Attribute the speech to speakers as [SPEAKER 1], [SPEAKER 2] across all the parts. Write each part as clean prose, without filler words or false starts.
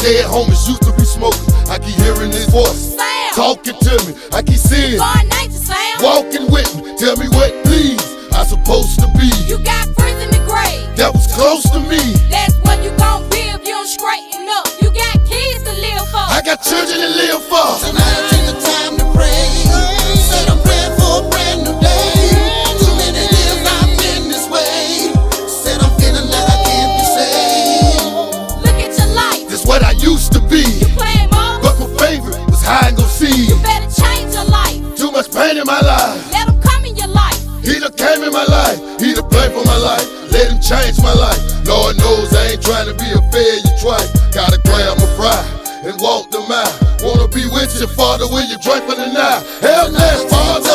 [SPEAKER 1] dead homies used to be smoking. I keep hearing his voice talking to me. I keep seeing walking with me. Tell me what please I supposed to be.
[SPEAKER 2] You got friends in the grave
[SPEAKER 1] that was close to me.
[SPEAKER 2] That's what you gon' be if you don't straighten up. You got kids to live for.
[SPEAKER 1] I got children to live for.
[SPEAKER 3] Tonight I take the time to pray. Said I'm praying for a brand new day. Too many years I've been this way. Said I'm feeling that I can't be saved.
[SPEAKER 2] Look at your life.
[SPEAKER 1] This what I used to be.
[SPEAKER 2] You playing ball,
[SPEAKER 1] but my favorite was hide and go see.
[SPEAKER 2] You better change your life.
[SPEAKER 1] Too much pain in my life.
[SPEAKER 2] Let him come in your life.
[SPEAKER 1] He done came in my life. He done played for my life. Let him change my life. Lord knows I ain't trying to be a failure twice. Gotta grab my pride and walk the mile. Wanna be with you, Father, when you drink from the Nile. Hell yeah, Father.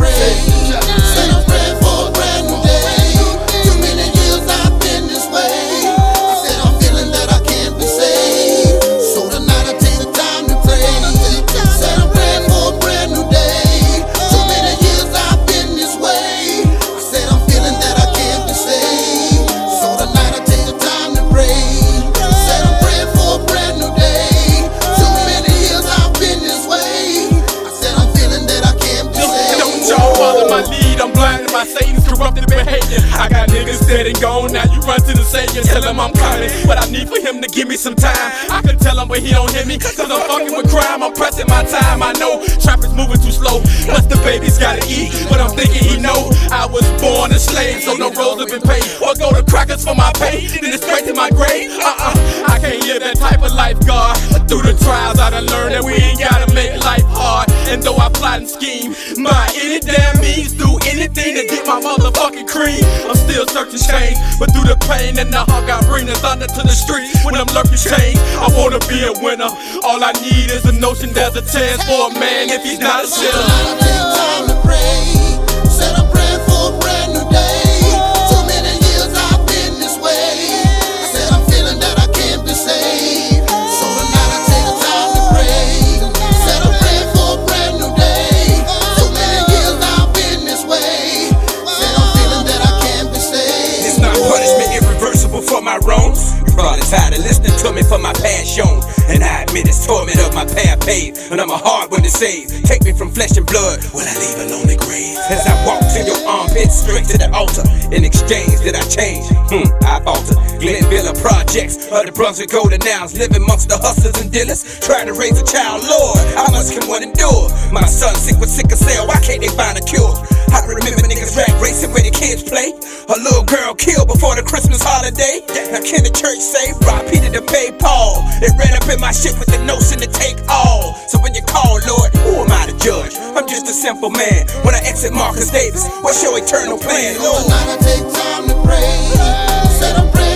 [SPEAKER 3] Said I'm praying for a brand new day. Too many years I've been this way. I said I'm feeling that I can't be saved. So tonight I take the time to pray. Said I'm praying for a brand new day. Too many years I've been this way. I said I'm feeling that I can't be saved. So tonight I take the time to pray. Said I'm praying for a brand new day. Too many years I've been this way. I said I'm feeling that I can't be saved.
[SPEAKER 4] Don't y'all follow my lead, I'm blinded by Satan's corrupted behavior. I got niggas dead and gone, now you run to the Savior, tell him I'm coming. But I need for him to give me some time. I can tell him but he don't hear me, cause I'm fucking with crime. I'm pressing my time, I know traffic's moving too slow. Plus the baby's gotta eat, but I'm thinking he know I was born a slave, so no roles have been paid. Or go to crackers for my pay, then it's straight to my grave. I can't live that type of life, God. Through the trials I done learned that we ain't gotta make life hard. And though I plot and scheme by any damn means, do anything to get my motherfucking cream, I'm still searching change. But through the pain and the hug, I bring the thunder to the street. When I'm lurking change, I wanna be a winner. All I need is a notion there's a chance for a man if he's not a sinner.
[SPEAKER 3] Tonight I take time to pray. Said I'm praying for a brand new day. Too many years I've been this way. I said I'm feeling that I can't be saved. So tonight I take the time to pray. Said I'm praying for a brand new day. Too many years I've been this way. Said I'm feeling that I can't be saved.
[SPEAKER 5] It's not punishment irreversible for my wrongs. You probably tired of listening to me for my past shown. And I admit it's torment of my path paved. And I'm a hard one to save. Take me from flesh and blood, will I leave a lonely grave? As I walk to your armpits, straight to the altar. In exchange, did I change? I falter. Glenville Projects of the Brunswick Golden Nouns, living amongst the hustlers and dealers, trying to raise a child. Lord, how much can one endure? My son sick with sickle cell, why can't they find a cure? I remember niggas rap racing where the kids play. A little girl killed before the Christmas holiday. Now can the church say rob Peter to pay Paul? They ran up in my shit with the notion to take all. So when you call, Lord, who am I to judge? I'm just a simple man. When I exit Marcus Davis, what's your eternal plan, Lord?
[SPEAKER 3] Tonight I take time to pray. Said I'm praying